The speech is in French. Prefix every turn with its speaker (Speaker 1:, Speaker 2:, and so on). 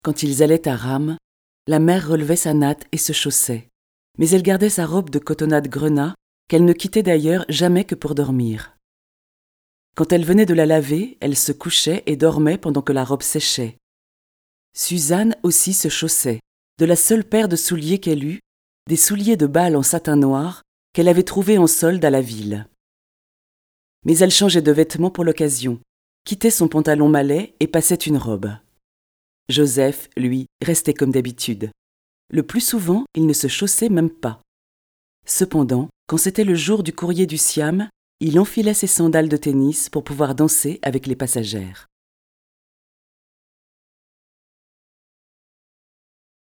Speaker 1: Quand ils allaient à rame, la mère relevait sa natte et se chaussait, mais elle gardait sa robe de cotonnade grenat, qu'elle ne quittait d'ailleurs jamais que pour dormir. Quand elle venait de la laver, elle se couchait et dormait pendant que la robe séchait. Suzanne aussi se chaussait, de la seule paire de souliers qu'elle eut, des souliers de bal en satin noir qu'elle avait trouvés en solde à la ville. Mais elle changeait de vêtements pour l'occasion, quittait son pantalon malais et passait une robe. Joseph, lui, restait comme d'habitude. Le plus souvent, il ne se chaussait même pas. Cependant, quand c'était le jour du courrier du Siam, il enfilait ses sandales de tennis pour pouvoir danser avec les passagères.